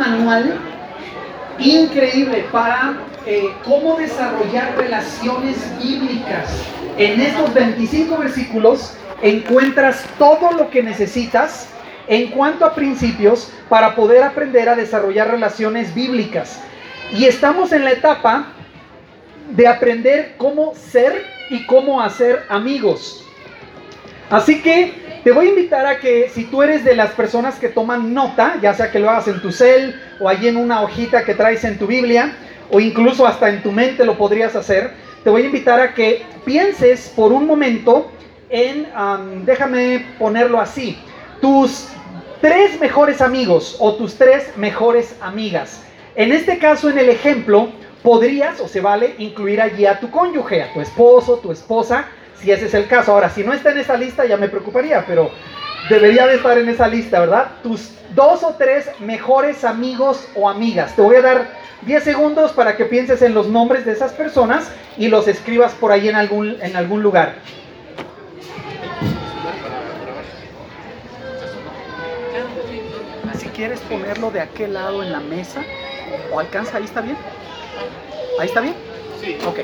manual increíble para cómo desarrollar relaciones bíblicas. En estos 25 versículos encuentras todo lo que necesitas en cuanto a principios para poder aprender a desarrollar relaciones bíblicas. Y estamos en la etapa de aprender cómo ser y cómo hacer amigos. Así que te voy a invitar a que, si tú eres de las personas que toman nota, ya sea que lo hagas en tu cel o allí en una hojita que traes en tu Biblia, o incluso hasta en tu mente lo podrías hacer, te voy a invitar a que pienses por un momento en, déjame ponerlo así, tus 3 mejores amigos o tus 3 mejores amigas. En este caso, en el ejemplo, podrías o se vale incluir allí a tu cónyuge, a tu esposo, tu esposa, si ese es el caso. Ahora, si no está en esa lista ya me preocuparía, pero debería de estar en esa lista, ¿verdad? Tus 2 o 3 mejores amigos o amigas. Te voy a dar 10 segundos para que pienses en los nombres de esas personas y los escribas por ahí en algún lugar. Si quieres ponerlo de aquel lado en la mesa, ¿o alcanza? ¿Ahí está bien? ¿Ahí está bien? Sí. Ok.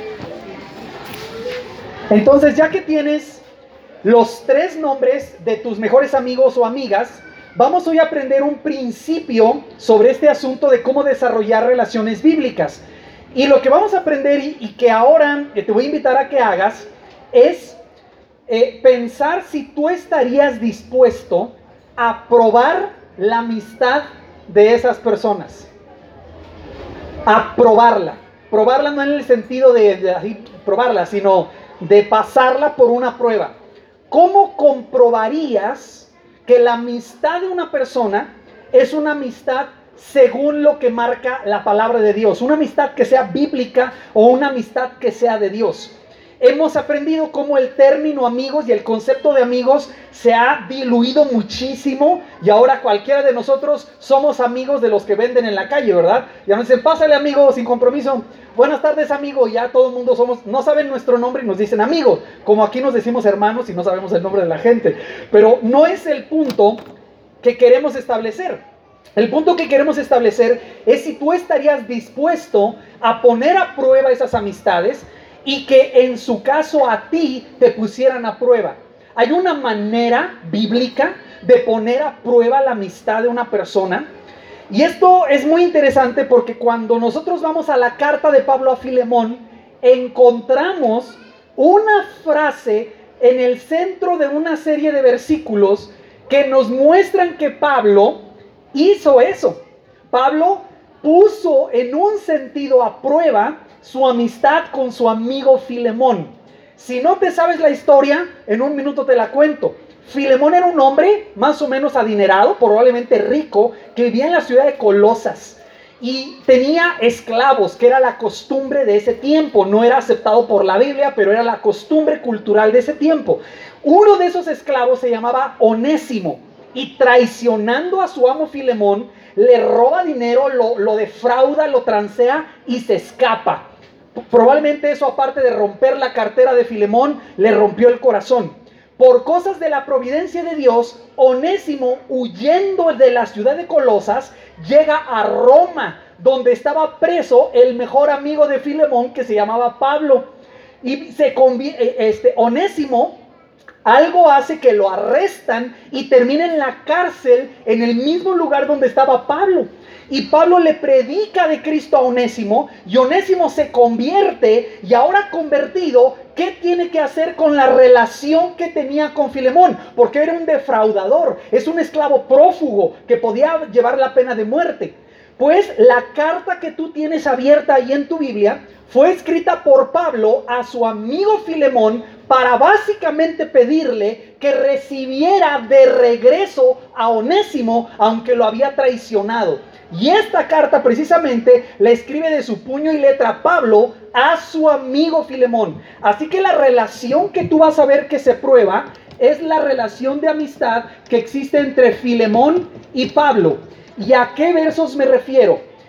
Entonces, ya que tienes los 3 nombres de tus mejores amigos o amigas, vamos hoy a aprender un principio sobre este asunto de cómo desarrollar relaciones bíblicas. Y lo que vamos a aprender y que ahora te voy a invitar a que hagas es pensar si tú estarías dispuesto a probar la amistad de esas personas. A probarla. Probarla no en el sentido de así, probarla, sino de pasarla por una prueba. ¿Cómo comprobarías que la amistad de una persona es una amistad según lo que marca la palabra de Dios? Una amistad que sea bíblica o una amistad que sea de Dios. Hemos aprendido cómo el término amigos y el concepto de amigos se ha diluido muchísimo y ahora cualquiera de nosotros somos amigos de los que venden en la calle, ¿verdad? Ya nos dicen, pásale amigo, sin compromiso. Buenas tardes amigo, ya todo el mundo somos, no saben nuestro nombre y nos dicen amigos, como aquí nos decimos hermanos y no sabemos el nombre de la gente. Pero no es el punto que queremos establecer. El punto que queremos establecer es si tú estarías dispuesto a poner a prueba esas amistades y que en su caso a ti te pusieran a prueba. Hay una manera bíblica de poner a prueba la amistad de una persona. Y esto es muy interesante porque cuando nosotros vamos a la carta de Pablo a Filemón, encontramos una frase en el centro de una serie de versículos que nos muestran que Pablo hizo eso. Pablo puso en un sentido a prueba su amistad con su amigo Filemón. Si no te sabes la historia, en un minuto te la cuento. Filemón era un hombre más o menos adinerado, probablemente rico, que vivía en la ciudad de Colosas y tenía esclavos, que era la costumbre de ese tiempo. No era aceptado por la Biblia, pero era la costumbre cultural de ese tiempo. Uno de esos esclavos se llamaba Onésimo y, traicionando a su amo Filemón, le roba dinero, lo defrauda, lo transea y se escapa. Probablemente eso, aparte de romper la cartera de Filemón, le rompió el corazón. Por cosas de la providencia de Dios, Onésimo, huyendo de la ciudad de Colosas, llega a Roma, donde estaba preso el mejor amigo de Filemón, que se llamaba Pablo. Y Onésimo, algo hace que lo arrestan y termina en la cárcel, en el mismo lugar donde estaba Pablo. Y Pablo le predica de Cristo a Onésimo, y Onésimo se convierte, y ahora convertido, ¿qué tiene que hacer con la relación que tenía con Filemón? Porque era un defraudador, es un esclavo prófugo que podía llevar la pena de muerte. Pues la carta que tú tienes abierta ahí en tu Biblia fue escrita por Pablo a su amigo Filemón para básicamente pedirle que recibiera de regreso a Onésimo, aunque lo había traicionado. Y esta carta precisamente la escribe de su puño y letra Pablo a su amigo Filemón. Así que la relación que tú vas a ver que se prueba es la relación de amistad que existe entre Filemón y Pablo. ¿Y a qué versos me refiero?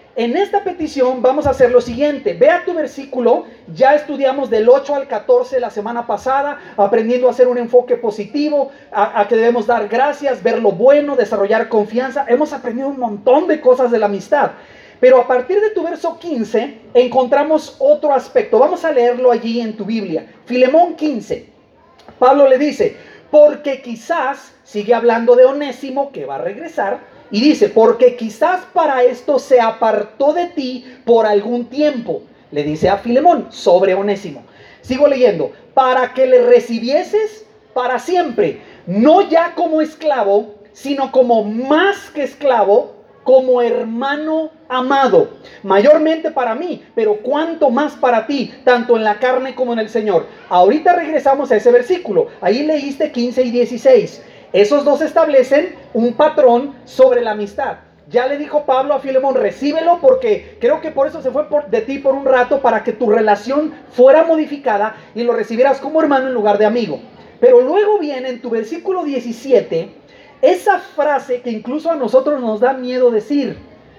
En esta petición vamos a hacer lo siguiente. Ve a tu versículo. Ya estudiamos del 8 al 14 la semana pasada, aprendiendo a hacer un enfoque positivo, a que debemos dar gracias, ver lo bueno, desarrollar confianza. Hemos aprendido un montón de cosas de la amistad. Pero a partir de tu verso 15 encontramos otro aspecto. Vamos a leerlo allí en tu Biblia. Filemón 15. Pablo le dice, porque quizás, sigue hablando de Onésimo que va a regresar, y dice, porque quizás para esto se apartó de ti por algún tiempo. Le dice a Filemón sobre Onésimo. Sigo leyendo, para que le recibieses para siempre, no ya como esclavo, sino como más que esclavo, como hermano amado, mayormente para mí, pero cuánto más para ti, tanto en la carne como en el Señor. Ahorita regresamos a ese versículo, ahí leíste 15 y 16. Esos dos establecen un patrón sobre la amistad. Ya le dijo Pablo a Filemón, recíbelo porque creo que por eso se fue de ti por un rato, para que tu relación fuera modificada y lo recibieras como hermano en lugar de amigo. Pero luego viene en tu versículo 17, esa frase que incluso a nosotros nos da miedo decir.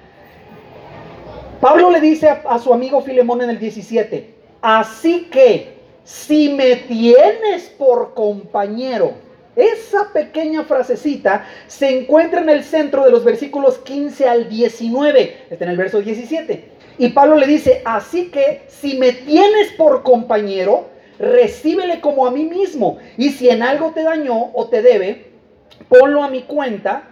Pablo le dice a su amigo Filemón en el 17, así que si me tienes por compañero. Esa pequeña frasecita se encuentra en el centro de los versículos 15 al 19. Está en el verso 17. Y Pablo le dice, así que si me tienes por compañero, recíbele como a mí mismo. Y si en algo te dañó o te debe, ponlo a mi cuenta.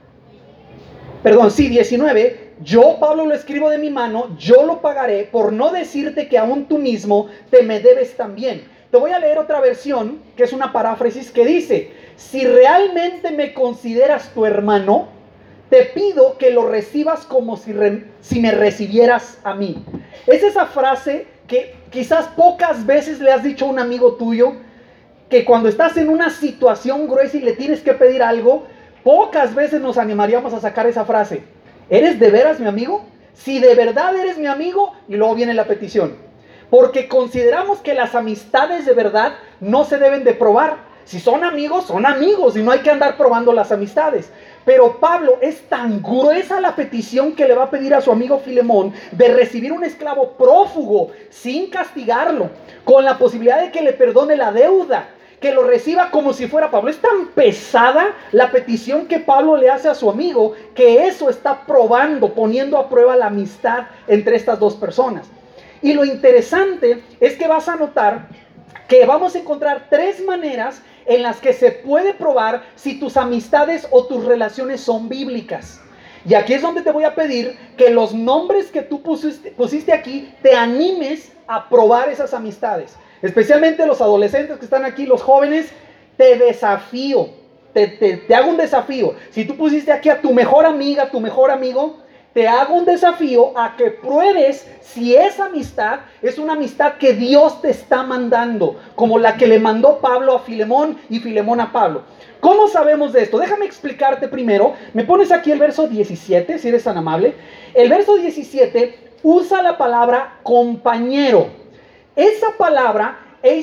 19. Yo, Pablo, lo escribo de mi mano, yo lo pagaré, por no decirte que aún tú mismo te me debes también. Te voy a leer otra versión, que es una paráfrasis, que dice, si realmente me consideras tu hermano, te pido que lo recibas como si me recibieras a mí. Es esa frase que quizás pocas veces le has dicho a un amigo tuyo, que cuando estás en una situación gruesa y le tienes que pedir algo, pocas veces nos animaríamos a sacar esa frase. ¿Eres de veras mi amigo? Si de verdad eres mi amigo, y luego viene la petición. Porque consideramos que las amistades de verdad no se deben de probar. Si son amigos y no hay que andar probando las amistades. Pero Pablo, es tan gruesa la petición que le va a pedir a su amigo Filemón de recibir un esclavo prófugo sin castigarlo, con la posibilidad de que le perdone la deuda, que lo reciba como si fuera Pablo. Es tan pesada la petición que Pablo le hace a su amigo, que eso está probando, poniendo a prueba la amistad entre estas dos personas. Y lo interesante es que vas a notar que vamos a encontrar tres maneras en las que se puede probar si tus amistades o tus relaciones son bíblicas. Y aquí es donde te voy a pedir que los nombres que tú pusiste aquí, te animes a probar esas amistades. Especialmente los adolescentes que están aquí, los jóvenes, te desafío, te hago un desafío. Si tú pusiste aquí a tu mejor amiga, tu mejor amigo, te hago un desafío a que pruebes si esa amistad es una amistad que Dios te está mandando, como la que le mandó Pablo a Filemón y Filemón a Pablo. ¿Cómo sabemos de esto? Déjame explicarte primero. Me pones aquí el verso 17, si eres tan amable. El verso 17 usa la palabra compañero. Esa palabra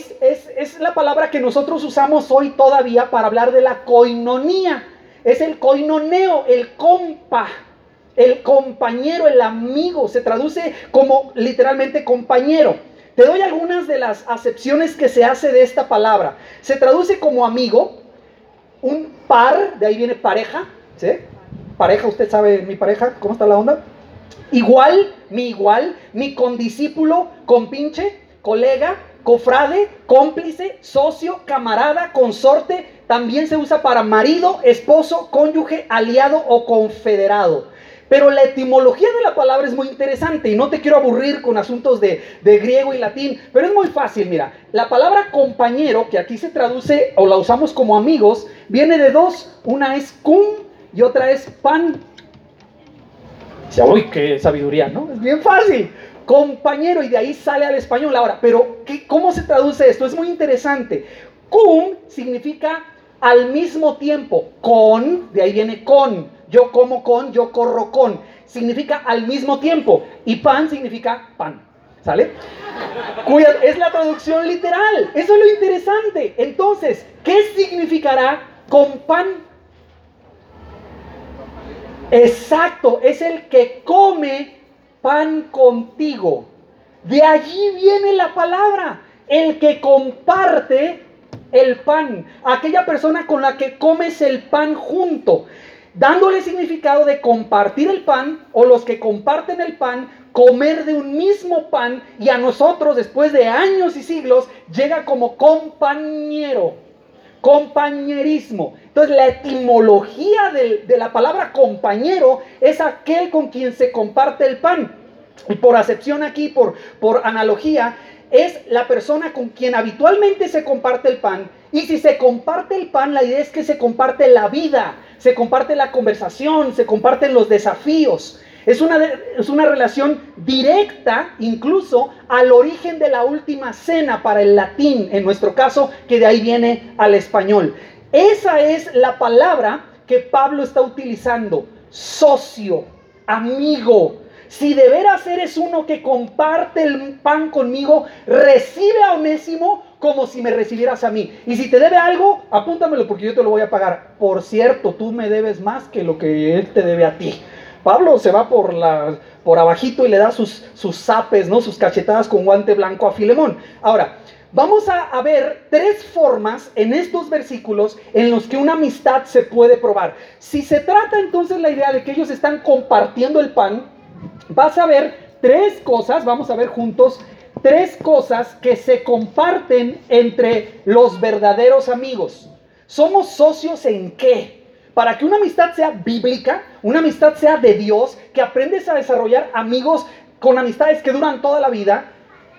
es la palabra que nosotros usamos hoy todavía para hablar de la koinonía. Es el koinoneo, el compa. El compañero, el amigo, se traduce como literalmente compañero. Te doy algunas de las acepciones que se hace de esta palabra. Se traduce como amigo, un par, de ahí viene pareja, ¿sí? Pareja, usted sabe mi pareja, ¿cómo está la onda? Igual, mi condiscípulo, compinche, colega, cofrade, cómplice, socio, camarada, consorte. También se usa para marido, esposo, cónyuge, aliado o confederado. Pero la etimología de la palabra es muy interesante y no te quiero aburrir con asuntos de griego y latín, pero es muy fácil. Mira, la palabra compañero, que aquí se traduce o la usamos como amigos, viene de dos. Una es cum y otra es pan. Uy, qué sabiduría, ¿no? Es bien fácil. Compañero, y de ahí sale al español. Ahora, pero ¿cómo se traduce esto? Es muy interesante. Cum significa al mismo tiempo. Con, de ahí viene con. Yo como con, yo corro con. Significa al mismo tiempo. Y pan significa pan. ¿Sale? Es la traducción literal. Eso es lo interesante. Entonces, ¿qué significará con pan? Exacto, es el que come pan contigo. De allí viene la palabra, el que comparte el pan, aquella persona con la que comes el pan junto, dándole significado de compartir el pan, o los que comparten el pan, comer de un mismo pan, y a nosotros después de años y siglos llega como compañero, compañerismo. Entonces la etimología de la palabra compañero es aquel con quien se comparte el pan. Y por acepción aquí, por analogía, es la persona con quien habitualmente se comparte el pan. Y si se comparte el pan, la idea es que se comparte la vida, se comparte la conversación, se comparten los desafíos. Es una relación directa, incluso al origen de la última cena para el latín, en nuestro caso, que de ahí viene al español. Esa es la palabra que Pablo está utilizando: socio, amigo. Si de veras eres uno que comparte el pan conmigo, recibe a Onésimo como si me recibieras a mí. Y si te debe algo, apúntamelo porque yo te lo voy a pagar. Por cierto, tú me debes más que lo que él te debe a ti. Pablo se va por abajito y le da sus zapes, ¿no? Sus cachetadas con guante blanco a Filemón. Ahora, vamos a ver tres formas en estos versículos en los que una amistad se puede probar. Si se trata entonces la idea de que ellos están compartiendo el pan, vas a ver tres cosas, vamos a ver juntos, tres cosas que se comparten entre los verdaderos amigos. ¿Somos socios en qué? Para que una amistad sea bíblica, una amistad sea de Dios, que aprendes a desarrollar amigos con amistades que duran toda la vida,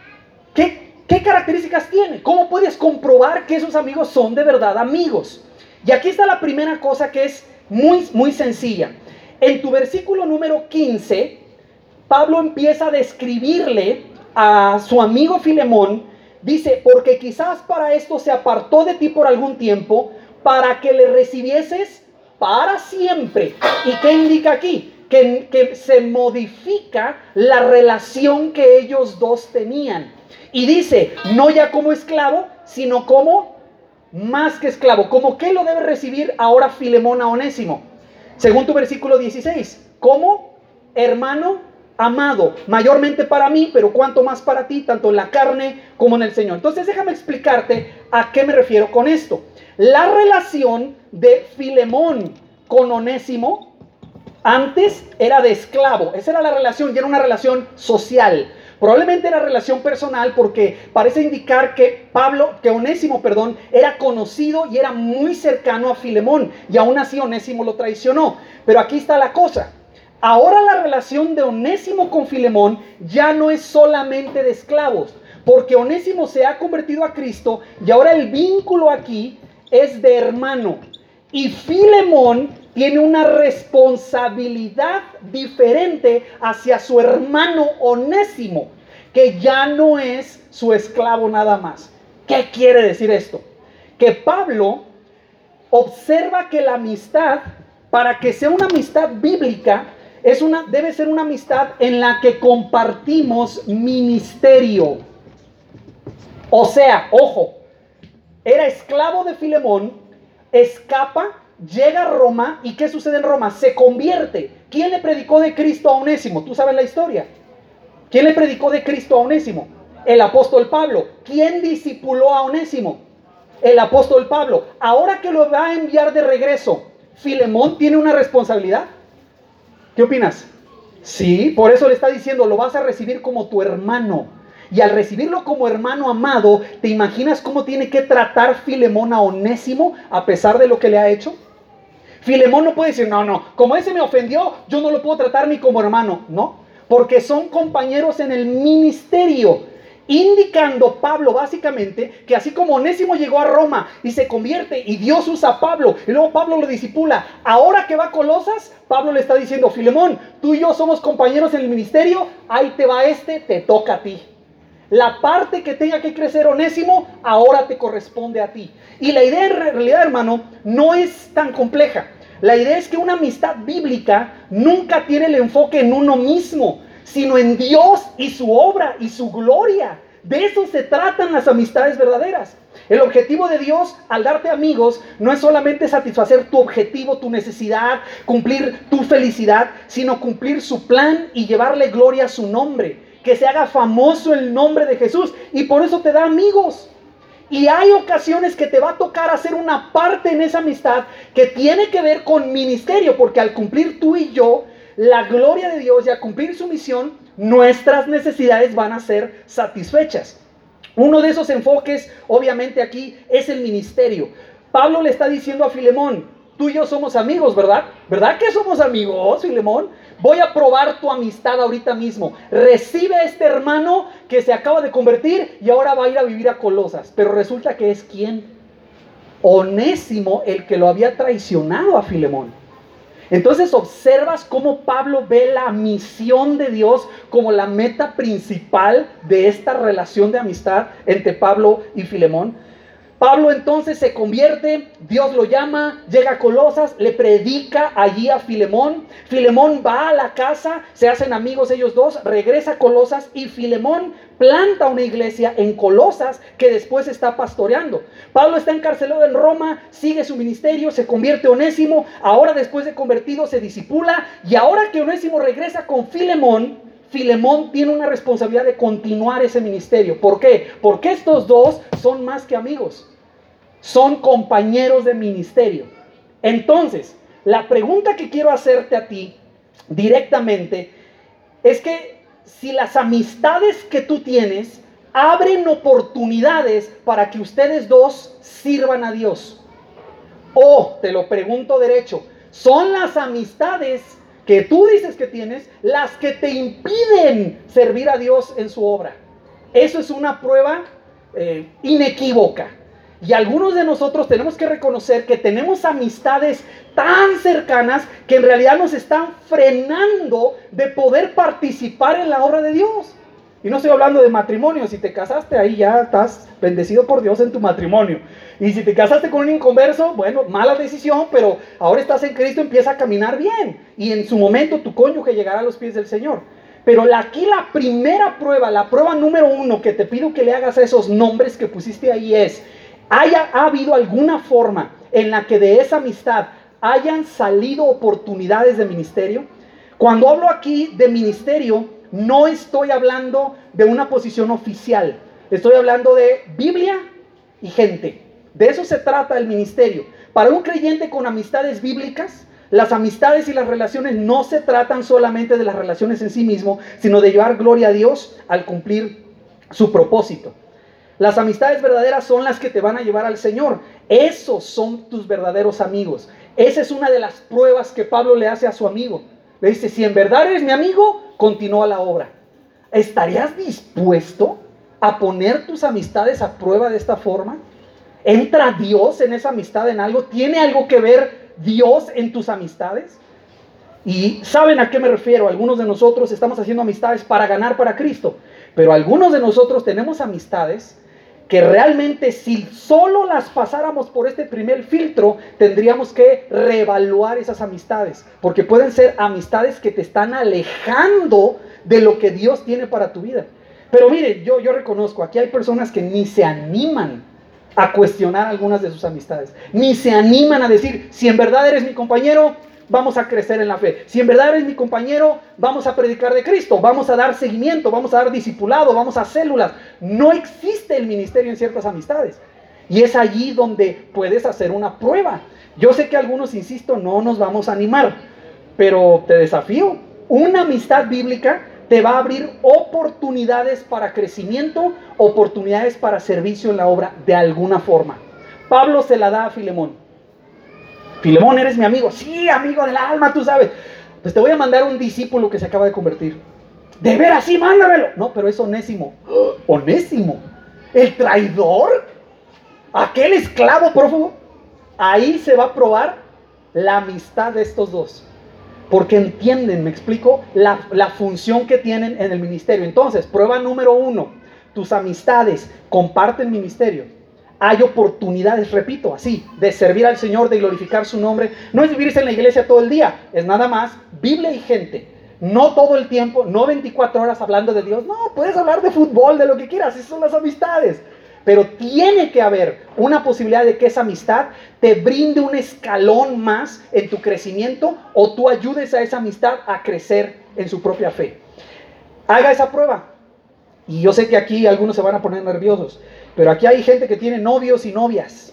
¿qué características tiene? ¿Cómo puedes comprobar que esos amigos son de verdad amigos? Y aquí está la primera cosa, que es muy, muy sencilla. En tu versículo número 15, Pablo empieza a describirle a su amigo Filemón. Dice: porque quizás para esto se apartó de ti por algún tiempo, para que le recibieses para siempre. ¿Y qué indica aquí? Que se modifica la relación que ellos dos tenían. Y dice: no ya como esclavo, sino como más que esclavo. ¿Cómo qué lo debe recibir ahora Filemón a Onésimo? Según tu versículo 16, como hermano amado, mayormente para mí, pero cuanto más para ti, tanto en la carne como en el Señor. Entonces déjame explicarte a qué me refiero con esto. La relación de Filemón con Onésimo antes era de esclavo. Esa era la relación, y era una relación social. Probablemente era relación personal, porque parece indicar que Onésimo, era conocido y era muy cercano a Filemón, y aún así Onésimo lo traicionó. Pero aquí está la cosa. Ahora la relación de Onésimo con Filemón ya no es solamente de esclavos, porque Onésimo se ha convertido a Cristo, y ahora el vínculo aquí es de hermano. Y Filemón tiene una responsabilidad diferente hacia su hermano Onésimo, que ya no es su esclavo nada más. ¿Qué quiere decir esto? Que Pablo observa que la amistad, para que sea una amistad bíblica, debe ser una amistad en la que compartimos ministerio. O sea, ojo, era esclavo de Filemón, escapa, llega a Roma, y ¿qué sucede en Roma? Se convierte. ¿Quién le predicó de Cristo a Onésimo? Tú sabes la historia. ¿Quién le predicó de Cristo a Onésimo? El apóstol Pablo. ¿Quién discipuló a Onésimo? El apóstol Pablo. Ahora que lo va a enviar de regreso, ¿Filemón tiene una responsabilidad? ¿Qué opinas? Sí, por eso le está diciendo: lo vas a recibir como tu hermano. Y al recibirlo como hermano amado, ¿te imaginas cómo tiene que tratar Filemón a Onésimo a pesar de lo que le ha hecho? Filemón no puede decir: no, como ese me ofendió, yo no lo puedo tratar ni como hermano. No, porque son compañeros en el ministerio. Indicando Pablo básicamente que así como Onésimo llegó a Roma y se convierte, y Dios usa a Pablo, y luego Pablo lo discipula, ahora que va a Colosas, Pablo le está diciendo: Filemón, tú y yo somos compañeros en el ministerio, ahí te va te toca a ti. La parte que tenga que crecer Onésimo, ahora te corresponde a ti. Y la idea en realidad, hermano, no es tan compleja. La idea es que una amistad bíblica nunca tiene el enfoque en uno mismo, sino en Dios y su obra y su gloria. De eso se tratan las amistades verdaderas. El objetivo de Dios al darte amigos no es solamente satisfacer tu objetivo, tu necesidad, cumplir tu felicidad, sino cumplir su plan y llevarle gloria a su nombre. Que se haga famoso el nombre de Jesús. Y por eso te da amigos. Y hay ocasiones que te va a tocar hacer una parte en esa amistad que tiene que ver con ministerio. Porque al cumplir tú y yo la gloria de Dios y al cumplir su misión, nuestras necesidades van a ser satisfechas. Uno de esos enfoques, obviamente aquí, es el ministerio. Pablo le está diciendo a Filemón, tú y yo somos amigos, ¿verdad? ¿Verdad que somos amigos, Filemón? Voy a probar tu amistad ahorita mismo. Recibe a este hermano que se acaba de convertir y ahora va a ir a vivir a Colosas. Pero resulta que es ¿quién? Onésimo, el que lo había traicionado a Filemón. Entonces observas cómo Pablo ve la misión de Dios como la meta principal de esta relación de amistad entre Pablo y Filemón. Pablo entonces se convierte, Dios lo llama, llega a Colosas, le predica allí a Filemón. Filemón va a la casa, se hacen amigos ellos dos, regresa a Colosas y Filemón planta una iglesia en Colosas que después está pastoreando. Pablo está encarcelado en Roma, sigue su ministerio, se convierte Onésimo, ahora después de convertido se discipula y ahora que Onésimo regresa con Filemón, Filemón tiene una responsabilidad de continuar ese ministerio. ¿Por qué? Porque estos dos son más que amigos. Son compañeros de ministerio. Entonces, la pregunta que quiero hacerte a ti directamente es que si las amistades que tú tienes abren oportunidades para que ustedes dos sirvan a Dios. O, te lo pregunto derecho, ¿son las amistades que tú dices que tienes las que te impiden servir a Dios en su obra? Eso es una prueba inequívoca. Y algunos de nosotros tenemos que reconocer que tenemos amistades tan cercanas que en realidad nos están frenando de poder participar en la obra de Dios. Y no estoy hablando de matrimonio. Si te casaste, ahí ya estás bendecido por Dios en tu matrimonio. Y si te casaste con un inconverso, bueno, mala decisión, pero ahora estás en Cristo, empieza a caminar bien. Y en su momento tu cónyuge llegará a los pies del Señor. Pero aquí la primera prueba, la prueba número 1 que te pido que le hagas a esos nombres que pusiste ahí es, ¿ha habido alguna forma en la que de esa amistad hayan salido oportunidades de ministerio? Cuando hablo aquí de ministerio, no estoy hablando de una posición oficial. Estoy hablando de Biblia y gente. De eso se trata el ministerio. Para un creyente con amistades bíblicas, las amistades y las relaciones no se tratan solamente de las relaciones en sí mismo, sino de llevar gloria a Dios al cumplir su propósito. Las amistades verdaderas son las que te van a llevar al Señor. Esos son tus verdaderos amigos. Esa es una de las pruebas que Pablo le hace a su amigo. Le dice, si en verdad eres mi amigo, continúa la obra. ¿Estarías dispuesto a poner tus amistades a prueba de esta forma? ¿Entra Dios en esa amistad en algo? ¿Tiene algo que ver Dios en tus amistades? Y ¿saben a qué me refiero? Algunos de nosotros estamos haciendo amistades para ganar para Cristo. Pero algunos de nosotros tenemos amistades que realmente si solo las pasáramos por este primer filtro, tendríamos que reevaluar esas amistades, porque pueden ser amistades que te están alejando de lo que Dios tiene para tu vida. Pero mire, yo reconozco, aquí hay personas que ni se animan a cuestionar algunas de sus amistades, ni se animan a decir, si en verdad eres mi compañero, vamos a crecer en la fe. Si en verdad eres mi compañero, vamos a predicar de Cristo, vamos a dar seguimiento, vamos a dar discipulado, vamos a células. No existe el ministerio en ciertas amistades. Y es allí donde puedes hacer una prueba. Yo sé que algunos, insisto, no nos vamos a animar, pero te desafío. Una amistad bíblica te va a abrir oportunidades para crecimiento, oportunidades para servicio en la obra de alguna forma. Pablo se la da a Filemón. Filemón, ¿eres mi amigo? Sí, amigo del alma, tú sabes. Pues te voy a mandar un discípulo que se acaba de convertir. ¿De veras? Sí, mándamelo. No, pero es Onésimo. ¿Onésimo? ¿El traidor? ¿Aquel esclavo prófugo? Ahí se va a probar la amistad de estos dos. Porque entienden, me explico, la función que tienen en el ministerio. Entonces, prueba número 1. Tus amistades comparten ministerio. Hay oportunidades, repito, así, de servir al Señor, de glorificar su nombre. No es vivirse en la iglesia todo el día, es nada más Biblia y gente. No todo el tiempo, no 24 horas hablando de Dios. No, puedes hablar de fútbol, de lo que quieras, esas son las amistades. pero tiene que haber una posibilidad de que esa amistad te brinde un escalón más en tu crecimiento o tú ayudes a esa amistad a crecer en su propia fe. Haga esa prueba. Y yo sé que aquí algunos se van a poner nerviosos, pero aquí hay gente que tiene novios y novias.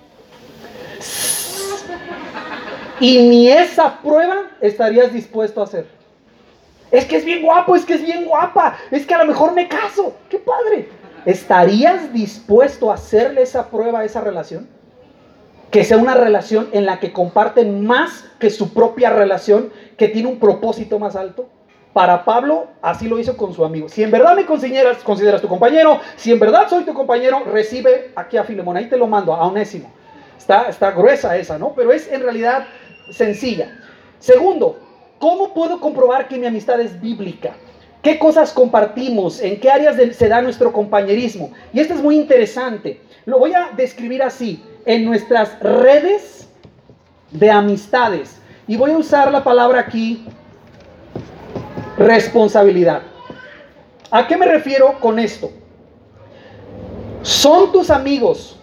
Y ni esa prueba estarías dispuesto a hacer. Es que es bien guapo, es que es bien guapa, es que a lo mejor me caso. ¡Qué padre! ¿Estarías dispuesto a hacerle esa prueba a esa relación? Que sea una relación en la que comparten más que su propia relación, que tiene un propósito más alto. Para Pablo, así lo hizo con su amigo. Si en verdad me consideras tu compañero, si en verdad soy tu compañero, recibe aquí a Filemón. Ahí te lo mando, a Onésimo. Está gruesa esa, ¿no? Pero es en realidad sencilla. Segundo, ¿cómo puedo comprobar que mi amistad es bíblica? ¿Qué cosas compartimos? ¿En qué áreas se da nuestro compañerismo? Y esto es muy interesante. Lo voy a describir así. En nuestras redes de amistades. Y voy a usar la palabra aquí, responsabilidad. ¿A qué me refiero con esto? Son tus amigos,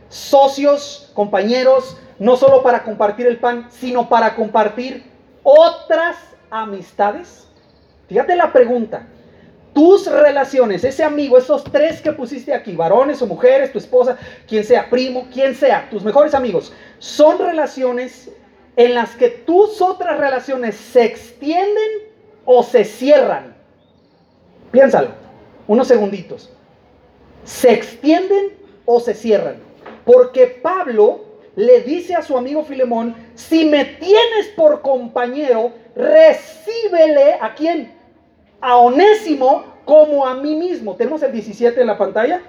socios, compañeros, no solo para compartir el pan, sino para compartir otras amistades. Fíjate la pregunta. Tus relaciones, ese amigo, esos tres que pusiste aquí, varones o mujeres, tu esposa, quien sea, primo, quien sea, tus mejores amigos, son relaciones en las que tus otras relaciones se extienden o se cierran. Piénsalo, unos segunditos. ¿Se extienden o se cierran? Porque Pablo le dice a su amigo Filemón, si me tienes por compañero, recíbele ¿a quién? A Onésimo como a mí mismo. ¿Tenemos el 17 en la pantalla?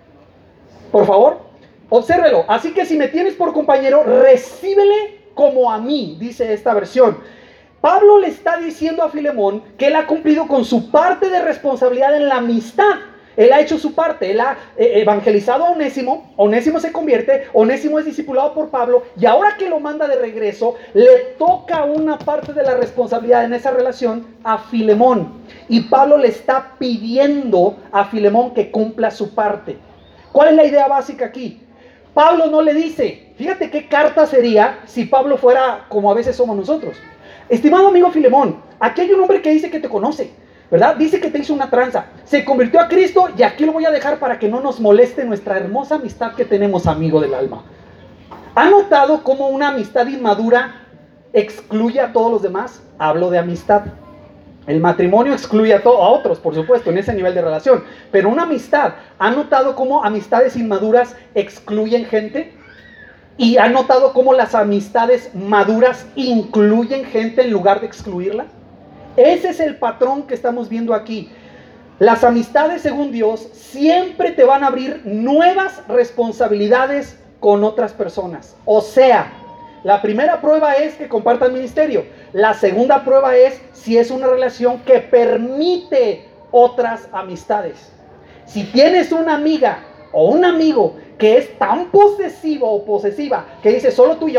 Por favor, obsérvelo. Así que si me tienes por compañero, recíbele como a mí, dice esta versión. Pablo le está diciendo a Filemón que él ha cumplido con su parte de responsabilidad en la amistad. Él ha hecho su parte, él ha evangelizado a Onésimo, Onésimo se convierte, Onésimo es discipulado por Pablo, y ahora que lo manda de regreso, le toca una parte de la responsabilidad en esa relación a Filemón. Y Pablo le está pidiendo a Filemón que cumpla su parte. ¿Cuál es la idea básica aquí? Pablo no le dice, fíjate qué carta sería si Pablo fuera como a veces somos nosotros. Estimado amigo Filemón, aquí hay un hombre que dice que te conoce, ¿verdad? Dice que te hizo una tranza, se convirtió a Cristo y aquí lo voy a dejar para que no nos moleste nuestra hermosa amistad que tenemos, amigo del alma. ¿Ha notado cómo una amistad inmadura excluye a todos los demás? Hablo de amistad. El matrimonio excluye a otros, por supuesto, en ese nivel de relación. Pero una amistad, ¿ha notado cómo amistades inmaduras excluyen gente? ¿Y ha notado cómo las amistades maduras incluyen gente en lugar de excluirla? Ese es el patrón que estamos viendo aquí. Las amistades, según Dios, siempre te van a abrir nuevas responsabilidades con otras personas. O sea, la primera prueba es que compartan ministerio. La segunda prueba es si es una relación que permite otras amistades. Si tienes una amiga o un amigo que es tan posesivo o posesiva que dice solo tú y yo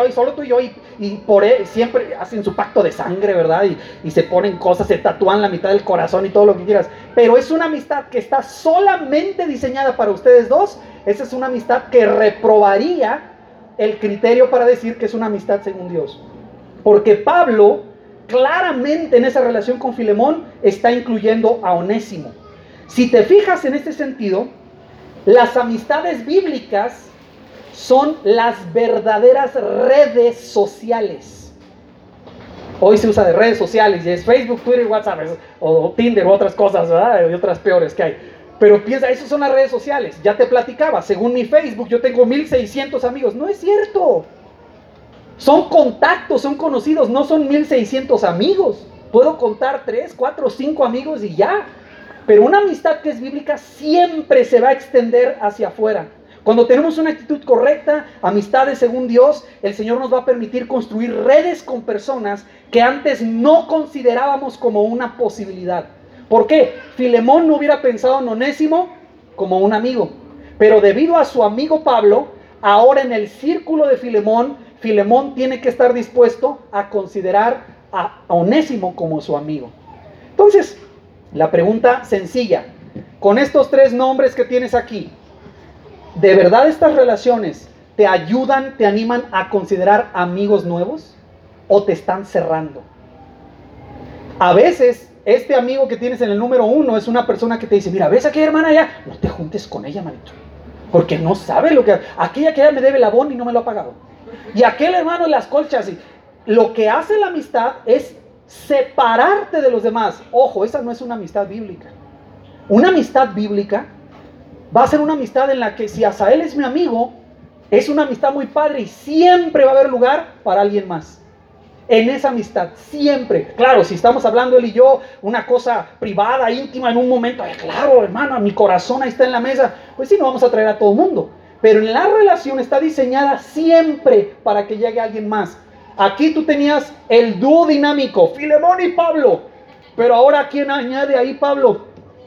y por él siempre hacen su pacto de sangre, ¿verdad? Y se ponen cosas, se tatúan la mitad del corazón y todo lo que quieras, pero es una amistad que está solamente diseñada para ustedes dos. Esa es una amistad que reprobaría el criterio para decir que es una amistad según Dios, porque Pablo claramente en esa relación con Filemón está incluyendo a Onésimo. Si te fijas en este sentido, las amistades bíblicas son las verdaderas redes sociales. Hoy se usa de redes sociales, y es Facebook, Twitter, WhatsApp, o Tinder, u otras cosas, ¿verdad? Y otras peores que hay. Pero piensa, esas son las redes sociales. Ya te platicaba, según mi Facebook, yo tengo 1600 amigos. No es cierto. Son contactos, son conocidos, no son 1600 amigos. Puedo contar 3, 4, 5 amigos y ya. Pero una amistad que es bíblica siempre se va a extender hacia afuera. Cuando tenemos una actitud correcta, amistades según Dios, el Señor nos va a permitir construir redes con personas que antes no considerábamos como una posibilidad. ¿Por qué? Filemón no hubiera pensado en Onésimo como un amigo. Pero debido a su amigo Pablo, ahora en el círculo de Filemón, Filemón tiene que estar dispuesto a considerar a Onésimo como su amigo. Entonces, la pregunta sencilla, con estos tres nombres que tienes aquí, ¿De verdad estas relaciones te ayudan, te animan a considerar amigos nuevos? ¿O te están cerrando? A veces, este amigo que tienes en el número 1 es una persona que te dice, mira, ¿ves a aquella hermana allá? No te juntes con ella, manito. Porque no sabe lo que... Aquella que ya me debe el abón y no me lo ha pagado. Y aquel hermano en las colchas. Y lo que hace la amistad es separarte de los demás. Ojo, esa no es una amistad bíblica. Una amistad bíblica va a ser una amistad en la que si Asael es mi amigo, es una amistad muy padre y siempre va a haber lugar para alguien más. En esa amistad, siempre. Claro, si estamos hablando él y yo, una cosa privada, íntima, en un momento, ay, claro, hermano, mi corazón ahí está en la mesa, pues sí, no vamos a traer a todo el mundo. Pero en la relación está diseñada siempre para que llegue alguien más. Aquí tú tenías el dúo dinámico, Filemón y Pablo. Pero ahora, ¿quién añade ahí Pablo?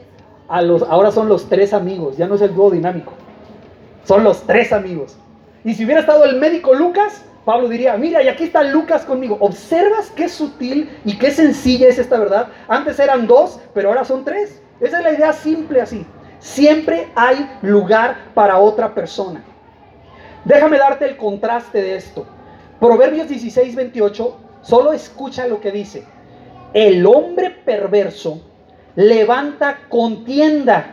Ahora son los 3 amigos, ya no es el dúo dinámico. Son los 3 amigos. Y si hubiera estado el médico Lucas, Pablo diría, mira, y aquí está Lucas conmigo. ¿Observas qué sutil y qué sencilla es esta verdad? Antes eran 2, pero ahora son 3. Esa es la idea simple así. Siempre hay lugar para otra persona. Déjame darte el contraste de esto. Proverbios 16:28, solo escucha lo que dice. El hombre perverso levanta contienda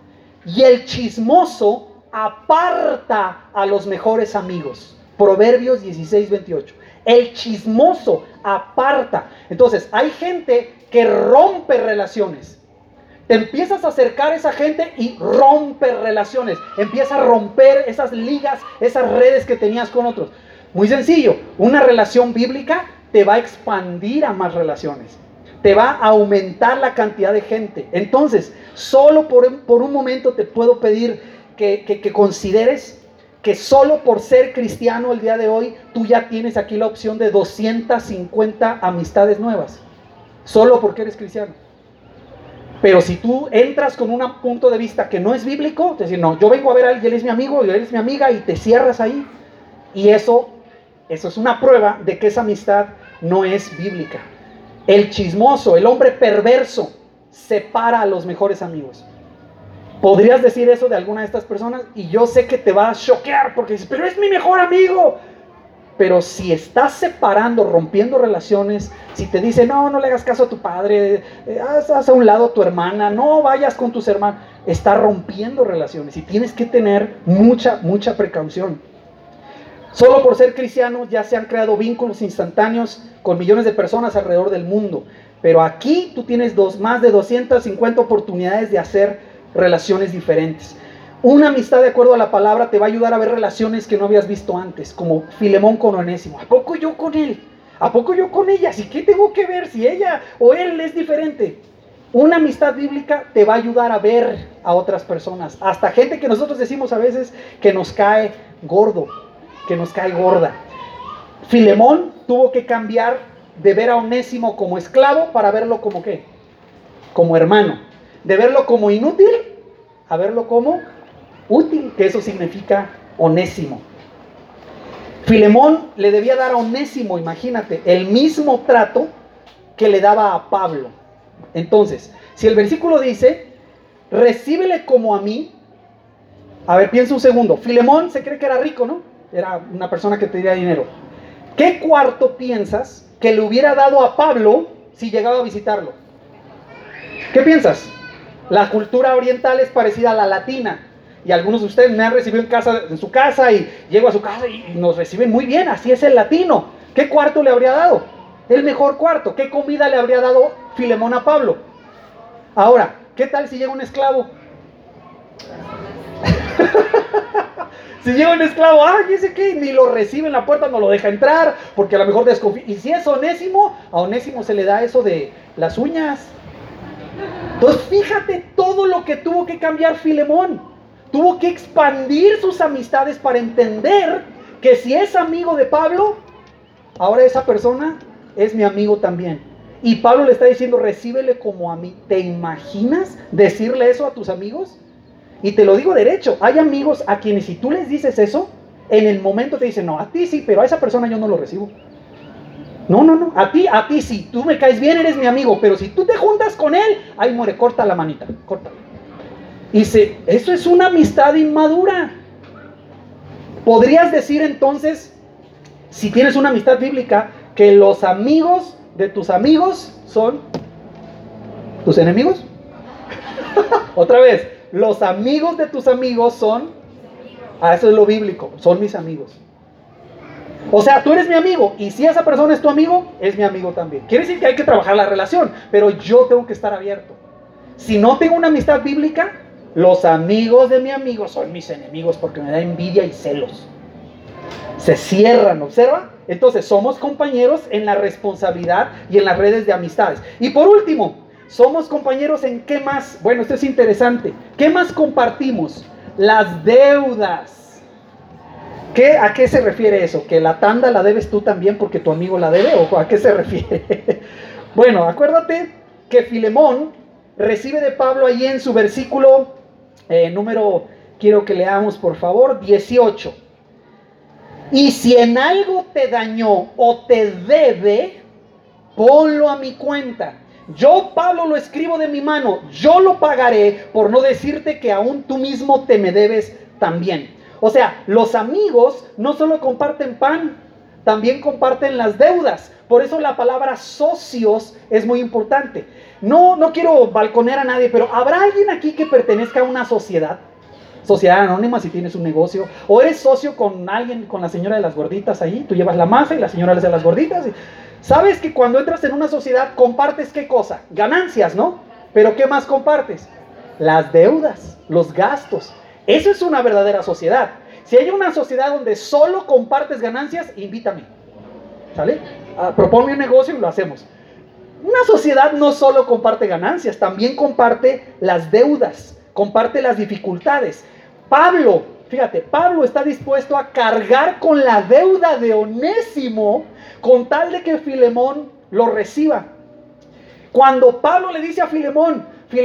y el chismoso aparta a los mejores amigos. Proverbios 16:28. El chismoso aparta. Entonces, hay gente que rompe relaciones. Te empiezas a acercar a esa gente y rompe relaciones. Empieza a romper esas ligas, esas redes que tenías con otros. Muy sencillo. Una relación bíblica te va a expandir a más relaciones. Te va a aumentar la cantidad de gente. Entonces, solo por un momento te puedo pedir que consideres que solo por ser cristiano el día de hoy, tú ya tienes aquí la opción de 250 amistades nuevas. Solo porque eres cristiano. Pero si tú entras con un punto de vista que no es bíblico, te decir, no, yo vengo a ver a él y él es mi amigo y él es mi amiga, y te cierras ahí. Y eso es una prueba de que esa amistad no es bíblica. El chismoso, el hombre perverso, separa a los mejores amigos. Podrías decir eso de alguna de estas personas y yo sé que te va a choquear porque dices, pero es mi mejor amigo. Pero si estás separando, rompiendo relaciones, si te dice, no le hagas caso a tu padre, haz a un lado a tu hermana, no vayas con tus hermanos, está rompiendo relaciones y tienes que tener mucha precaución. Solo por ser cristianos ya se han creado vínculos instantáneos con millones de personas alrededor del mundo. Pero aquí tú tienes más de 250 oportunidades de hacer relaciones diferentes. Una amistad de acuerdo a la palabra te va a ayudar a ver relaciones que no habías visto antes, como Filemón con Onésimo. ¿A poco yo con él? ¿A poco yo con ella? ¿Sí qué tengo que ver si ella o él es diferente? Una amistad bíblica te va a ayudar a ver a otras personas, hasta gente que nosotros decimos a veces que nos cae gordo, que nos cae gorda. Filemón tuvo que cambiar de ver a Onésimo como esclavo para verlo como ¿qué? Como hermano. De verlo como inútil a verlo como útil, que eso significa Onésimo. Filemón le debía dar a Onésimo, imagínate, el mismo trato que le daba a Pablo. Entonces, si el versículo dice, recíbele como a mí. A ver, piensa un segundo. Filemón se cree que era rico, ¿no? Era una persona que tenía dinero. ¿Qué cuarto piensas que le hubiera dado a Pablo si llegaba a visitarlo? ¿Qué piensas? La cultura oriental es parecida a la latina. Y algunos de ustedes me han recibido en su casa y llego a su casa y nos reciben muy bien. Así es el latino. ¿Qué cuarto le habría dado? El mejor cuarto. ¿Qué comida le habría dado Filemón a Pablo? Ahora, ¿qué tal si llega un esclavo? Si llega un esclavo, dice que ni lo recibe en la puerta, no lo deja entrar, porque a lo mejor desconfía. Y si es Onésimo, a Onésimo se le da eso de las uñas. Entonces fíjate todo lo que tuvo que cambiar Filemón. Tuvo que expandir sus amistades para entender que si es amigo de Pablo, ahora esa persona es mi amigo también. Y Pablo le está diciendo, recíbele como a mí. ¿Te imaginas decirle eso a tus amigos? Y te lo digo derecho, hay amigos a quienes si tú les dices eso, en el momento te dicen, no, a ti sí, pero a esa persona yo no lo recibo. No, a ti sí, tú me caes bien, eres mi amigo, pero si tú te juntas con él, ahí muere, corta la manita, córtala. Y eso es una amistad inmadura. Podrías decir entonces, si tienes una amistad bíblica, que los amigos de tus amigos son tus enemigos. Otra vez, los amigos de tus amigos son, eso es lo bíblico, son mis amigos. O sea, tú eres mi amigo, y si esa persona es tu amigo, es mi amigo también. Quiere decir que hay que trabajar la relación, pero yo tengo que estar abierto. Si no tengo una amistad bíblica, los amigos de mi amigo son mis enemigos porque me da envidia y celos. Se cierran, ¿observa? Entonces somos compañeros en la responsabilidad y en las redes de amistades. Y por último, somos compañeros en ¿qué más? Bueno, esto es interesante. ¿Qué más compartimos? Las deudas. ¿A qué se refiere eso? ¿Que la tanda la debes tú también porque tu amigo la debe? ¿O a qué se refiere? Bueno, acuérdate que Filemón recibe de Pablo ahí en su versículo quiero que leamos por favor, 18. Y si en algo te dañó o te debe, ponlo a mi cuenta. Yo, Pablo, lo escribo de mi mano. Yo lo pagaré, por no decirte que aún tú mismo te me debes también. O sea, los amigos no solo comparten pan, también comparten las deudas. Por eso la palabra socios es muy importante. No quiero balconear a nadie, pero ¿habrá alguien aquí que pertenezca a una sociedad? Sociedad anónima si tienes un negocio. O eres socio con alguien, con la señora de las gorditas ahí. Tú llevas la masa y la señora le hace las gorditas. Sabes que cuando entras en una sociedad compartes ¿qué cosa? Ganancias, ¿no? Pero ¿qué más compartes? Las deudas, los gastos. Eso es una verdadera sociedad. Si hay una sociedad donde solo compartes ganancias, invítame. ¿Sale? Proponme un negocio y lo hacemos. Una sociedad no solo comparte ganancias, también comparte las deudas, comparte las dificultades. Pablo, fíjate, Pablo está dispuesto a cargar con la deuda de Onésimo con tal de que Filemón lo reciba. Cuando Pablo le dice a Filemón,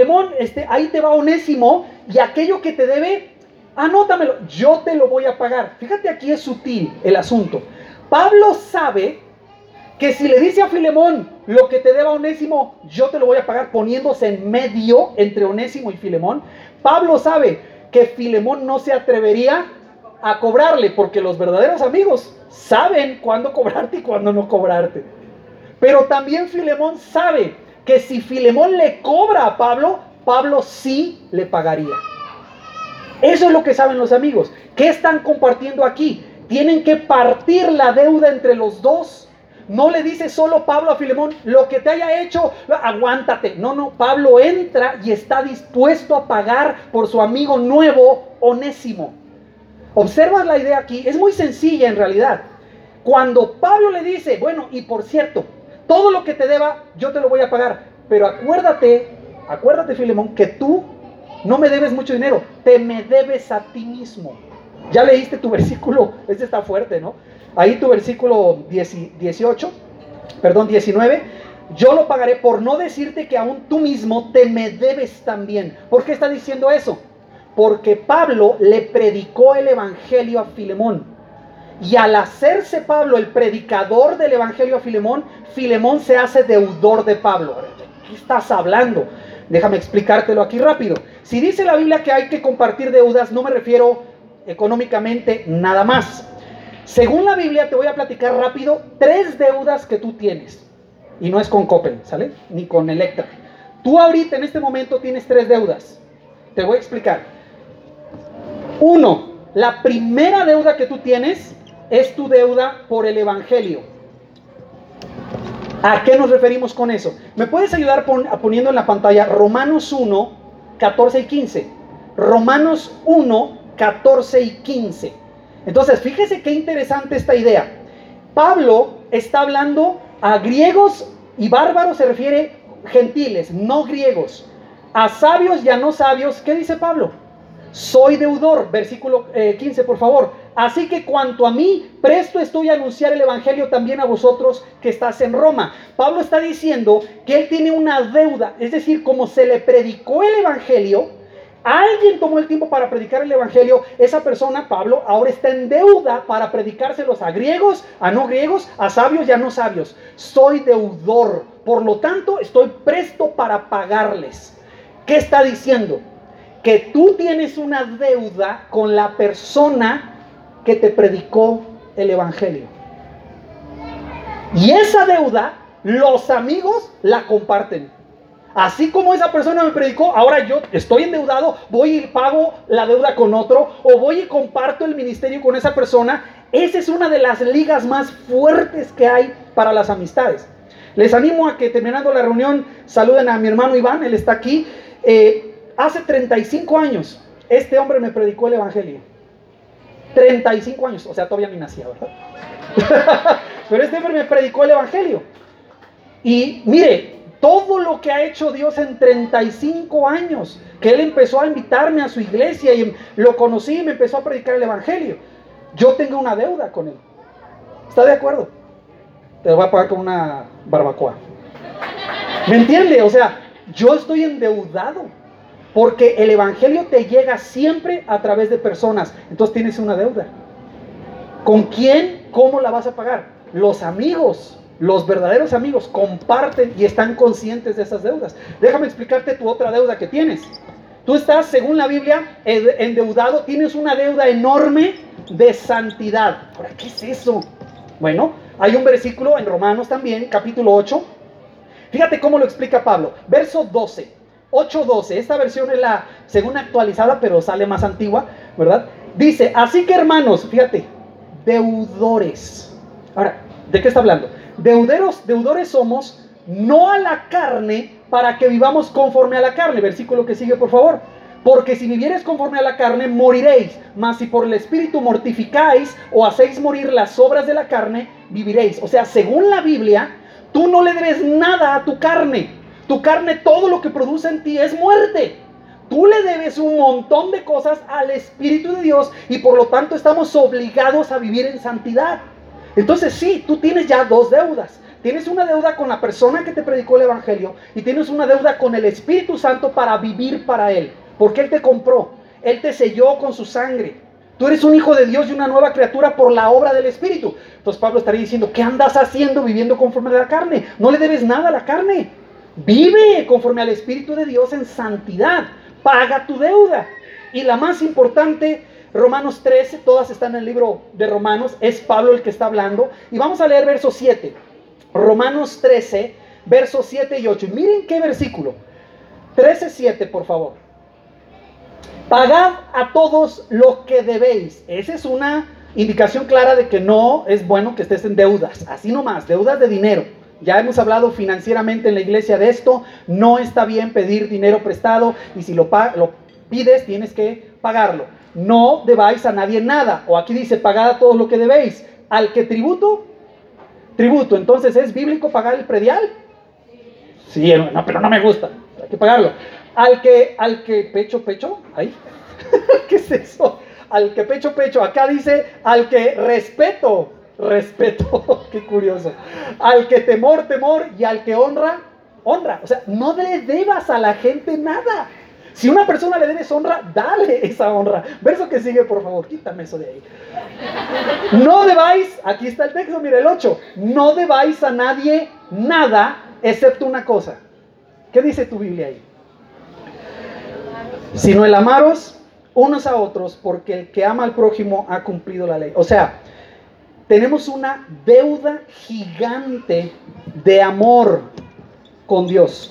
ahí te va Onésimo y aquello que te debe, anótamelo, yo te lo voy a pagar. Fíjate, aquí es sutil el asunto. Pablo sabe que si le dice a Filemón, lo que te deba Onésimo, yo te lo voy a pagar, poniéndose en medio entre Onésimo y Filemón, Pablo sabe que Filemón no se atrevería a cobrarle, porque los verdaderos amigos saben cuándo cobrarte y cuándo no cobrarte. Pero también Filemón sabe que si Filemón le cobra a Pablo, Pablo sí le pagaría. Eso es lo que saben los amigos. ¿Qué están compartiendo aquí? Tienen que partir la deuda entre los dos. No le dice solo Pablo a Filemón, lo que te haya hecho, aguántate. No, Pablo entra y está dispuesto a pagar por su amigo nuevo, Onésimo. ¿Observas la idea aquí? Es muy sencilla en realidad. Cuando Pablo le dice, bueno, y por cierto, todo lo que te deba, yo te lo voy a pagar. Pero acuérdate, Filemón, que tú no me debes mucho dinero, te me debes a ti mismo. Ya leíste tu versículo, este está fuerte, ¿no? Ahí tu versículo 19, yo lo pagaré por no decirte que aún tú mismo te me debes también. ¿Por qué está diciendo eso? Porque Pablo le predicó el evangelio a Filemón. Y al hacerse Pablo el predicador del evangelio a Filemón, Filemón se hace deudor de Pablo. ¿De qué estás hablando? Déjame explicártelo aquí rápido. Si dice la Biblia que hay que compartir deudas, no me refiero económicamente nada más. Según la Biblia, te voy a platicar rápido 3 deudas que tú tienes. Y no es con Coppel, ¿sale? Ni con Electra. Tú ahorita en este momento tienes 3 deudas. Te voy a explicar. 1, la primera deuda que tú tienes es tu deuda por el evangelio. ¿A qué nos referimos con eso? ¿Me puedes ayudar poniendo en la pantalla Romanos 1, 14 y 15? Romanos 1, 14 y 15. Entonces, fíjese qué interesante esta idea. Pablo está hablando a griegos y bárbaros, se refiere gentiles, no griegos. A sabios y a no sabios, ¿qué dice Pablo? Soy deudor, versículo 15, por favor. Así que cuanto a mí, presto estoy a anunciar el evangelio también a vosotros que estás en Roma. Pablo está diciendo que él tiene una deuda, es decir, como se le predicó el evangelio, alguien tomó el tiempo para predicar el evangelio, esa persona, Pablo, ahora está en deuda para predicárselos a griegos, a no griegos, a sabios y a no sabios. Soy deudor, por lo tanto, estoy presto para pagarles. ¿Qué está diciendo? Que tú tienes una deuda con la persona que te predicó el evangelio. Y esa deuda, los amigos la comparten. Así como esa persona me predicó, ahora yo estoy endeudado, voy y pago la deuda con otro, o voy y comparto el ministerio con esa persona. Esa es una de las ligas más fuertes que hay para las amistades. Les animo a que, terminando la reunión, saluden a mi hermano Iván, él está aquí. Hace 35 años, este hombre me predicó el evangelio. 35 años, o sea, todavía ni nacía, ¿verdad? Pero este hombre me predicó el evangelio. Y mire, todo lo que ha hecho Dios en 35 años, que Él empezó a invitarme a su iglesia y lo conocí y me empezó a predicar el evangelio. Yo tengo una deuda con Él. ¿Está de acuerdo? Te lo voy a pagar con una barbacoa. ¿Me entiende? O sea, yo estoy endeudado porque el evangelio te llega siempre a través de personas. Entonces tienes una deuda. ¿Con quién? ¿Cómo la vas a pagar? Los amigos. Los verdaderos amigos comparten y están conscientes de esas deudas. Déjame explicarte tu otra deuda que tienes. Tú estás, según la Biblia, endeudado. Tienes una deuda enorme de santidad. Ahora, ¿qué es eso? Bueno, hay un versículo en Romanos también, capítulo 8. Fíjate cómo lo explica Pablo. Verso 12. 8:12. Esta versión es la según actualizada, pero sale más antigua, ¿verdad? Dice, así que hermanos, fíjate, deudores. Ahora, ¿de qué está hablando? Deudores somos, no a la carne, para que vivamos conforme a la carne. Versículo que sigue, por favor. Porque si vivieres conforme a la carne, moriréis. Mas si por el Espíritu mortificáis o hacéis morir las obras de la carne, viviréis. O sea, según la Biblia, tú no le debes nada a tu carne. Tu carne, todo lo que produce en ti es muerte. Tú le debes un montón de cosas al Espíritu de Dios y por lo tanto estamos obligados a vivir en santidad. Entonces sí, tú tienes ya dos deudas. Tienes una deuda con la persona que te predicó el evangelio y tienes una deuda con el Espíritu Santo para vivir para Él. Porque Él te compró, Él te selló con su sangre. Tú eres un hijo de Dios y una nueva criatura por la obra del Espíritu. Entonces Pablo estaría diciendo, ¿qué andas haciendo viviendo conforme a la carne? No le debes nada a la carne. Vive conforme al Espíritu de Dios en santidad. Paga tu deuda. Y la más importante, Romanos 13, todas están en el libro de Romanos, es Pablo el que está hablando. Y vamos a leer verso 7. Romanos 13, versos 7 y 8. Y miren qué versículo. 13:7, por favor. Pagad a todos lo que debéis. Esa es una indicación clara de que no es bueno que estés en deudas. Así nomás, deudas de dinero. Ya hemos hablado financieramente en la iglesia de esto. No está bien pedir dinero prestado y si lo pides tienes que pagarlo. No debáis a nadie nada. O aquí dice, pagad a todos lo que debéis. Al que tributo. Entonces, ¿es bíblico pagar el predial? Sí, no, pero no me gusta. Hay que pagarlo. Al que pecho, ahí. ¿Qué es eso? Al que pecho. Acá dice, al que respeto. Qué curioso. Al que temor y al que honra. O sea, no le debas a la gente nada. Si una persona le debes honra, dale esa honra. Verso que sigue, por favor, quítame eso de ahí. No debáis, aquí está el texto, mira el 8. No debáis a nadie nada, excepto una cosa. ¿Qué dice tu Biblia ahí? Sino el amaros unos a otros, porque el que ama al prójimo ha cumplido la ley. O sea, tenemos una deuda gigante de amor con Dios.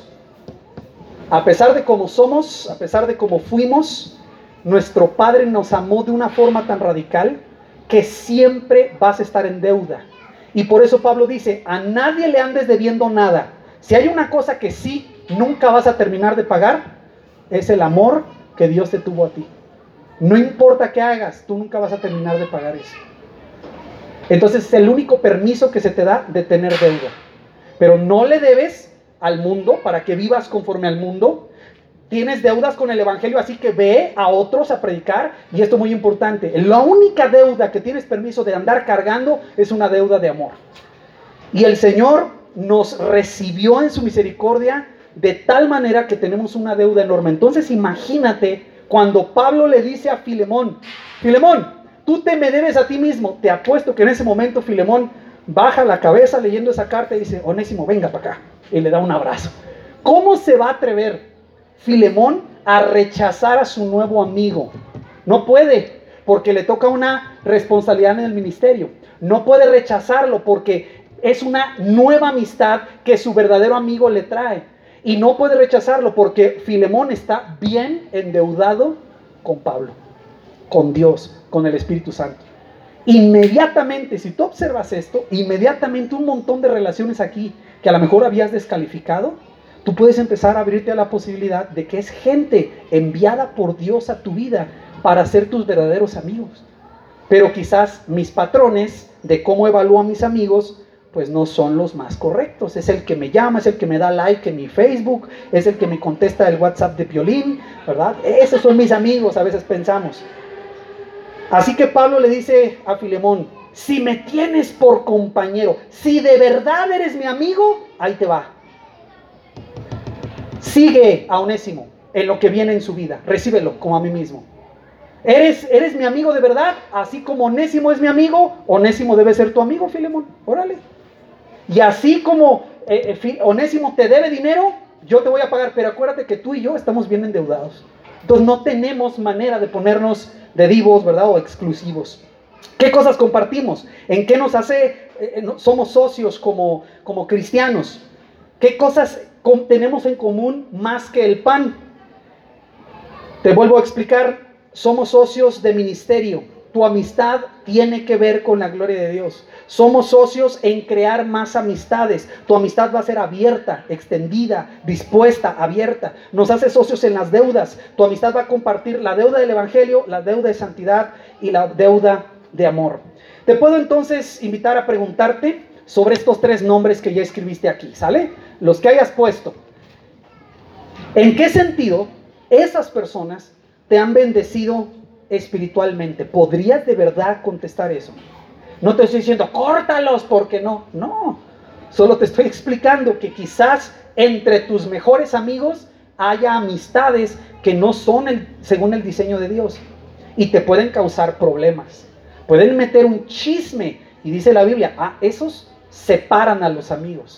A pesar de cómo somos, a pesar de cómo fuimos, nuestro Padre nos amó de una forma tan radical que siempre vas a estar en deuda. Y por eso Pablo dice, a nadie le andes debiendo nada. Si hay una cosa que sí nunca vas a terminar de pagar, es el amor que Dios te tuvo a ti. No importa qué hagas, tú nunca vas a terminar de pagar eso. Entonces es el único permiso que se te da de tener deuda. Pero no le debes al mundo para que vivas conforme al mundo. Tienes deudas con el evangelio, así que ve a otros a predicar. Y esto es muy importante, la única deuda que tienes permiso de andar cargando es una deuda de amor. Y el Señor nos recibió en su misericordia de tal manera que tenemos una deuda enorme. Entonces imagínate cuando Pablo le dice a Filemón, tú te me debes a ti mismo. Te apuesto que en ese momento Filemón baja la cabeza leyendo esa carta y dice, Onésimo, venga para acá. Y le da un abrazo. ¿Cómo se va a atrever Filemón a rechazar a su nuevo amigo? No puede, porque le toca una responsabilidad en el ministerio. No puede rechazarlo porque es una nueva amistad que su verdadero amigo le trae. Y no puede rechazarlo porque Filemón está bien endeudado con Pablo, con Dios, con el Espíritu Santo. Inmediatamente, si tú observas esto, inmediatamente un montón de relaciones aquí que a lo mejor habías descalificado, tú puedes empezar a abrirte a la posibilidad de que es gente enviada por Dios a tu vida para ser tus verdaderos amigos. Pero quizás mis patrones de cómo evalúo a mis amigos, pues no son los más correctos. Es el que me llama, es el que me da like en mi Facebook, es el que me contesta el WhatsApp de Piolín, ¿verdad? Esos son mis amigos, a veces pensamos. Así que Pablo le dice a Filemón, si me tienes por compañero, si de verdad eres mi amigo, ahí te va. Sigue a Onésimo en lo que viene en su vida, recíbelo como a mí mismo. ¿Eres mi amigo de verdad? Así como Onésimo es mi amigo, Onésimo debe ser tu amigo, Filemón, órale. Y así como Onésimo te debe dinero, yo te voy a pagar, pero acuérdate que tú y yo estamos bien endeudados. Entonces no tenemos manera de ponernos de divos, ¿verdad? O exclusivos. ¿Qué cosas compartimos? ¿En qué nos hace, somos socios como cristianos? ¿Qué cosas tenemos en común más que el pan? Te vuelvo a explicar, somos socios de ministerio. Tu amistad tiene que ver con la gloria de Dios. Somos socios en crear más amistades. Tu amistad va a ser abierta, extendida, dispuesta, abierta. Nos hace socios en las deudas. Tu amistad va a compartir la deuda del evangelio, la deuda de santidad y la deuda de amor. Te puedo entonces invitar a preguntarte sobre estos 3 nombres que ya escribiste aquí, ¿sale? Los que hayas puesto. ¿En qué sentido esas personas te han bendecido espiritualmente? ¿Podrías de verdad contestar eso? No te estoy diciendo, córtalos, porque no. No, solo te estoy explicando que quizás entre tus mejores amigos haya amistades que no son según el diseño de Dios y te pueden causar problemas. Pueden meter un chisme y dice la Biblia, esos separan a los amigos.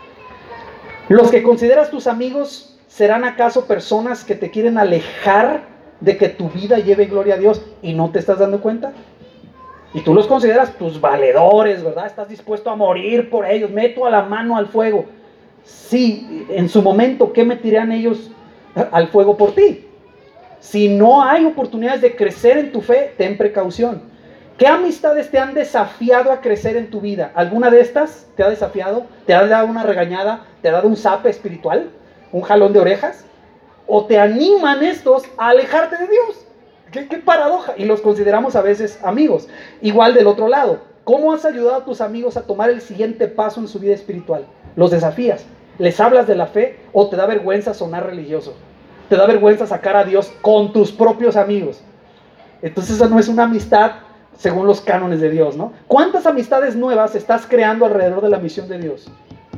¿Los que consideras tus amigos serán acaso personas que te quieren alejar de que tu vida lleve gloria a Dios y no te estás dando cuenta? Y tú los consideras tus valedores, ¿verdad? Estás dispuesto a morir por ellos, meto a la mano al fuego. Sí, en su momento, ¿qué metirán ellos al fuego por ti? Si no hay oportunidades de crecer en tu fe, ten precaución. ¿Qué amistades te han desafiado a crecer en tu vida? ¿Alguna de estas te ha desafiado? ¿Te ha dado una regañada? ¿Te ha dado un zape espiritual? ¿Un jalón de orejas? ¿O te animan estos a alejarte de Dios? ¿Qué paradoja? Y los consideramos a veces amigos. Igual del otro lado, ¿cómo has ayudado a tus amigos a tomar el siguiente paso en su vida espiritual? ¿Los desafías? ¿Les hablas de la fe o te da vergüenza sonar religioso? ¿Te da vergüenza sacar a Dios con tus propios amigos? Entonces esa no es una amistad según los cánones de Dios, ¿no? ¿Cuántas amistades nuevas estás creando alrededor de la misión de Dios?